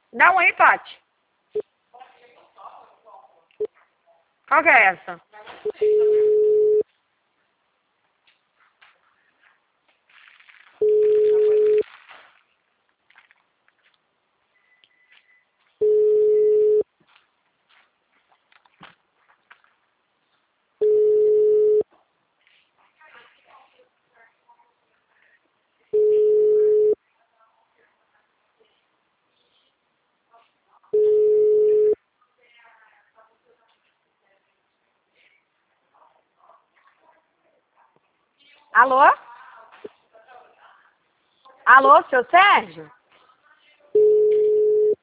Dá um aí, Paty. Qual que é essa? Alô? Alô, seu Sérgio?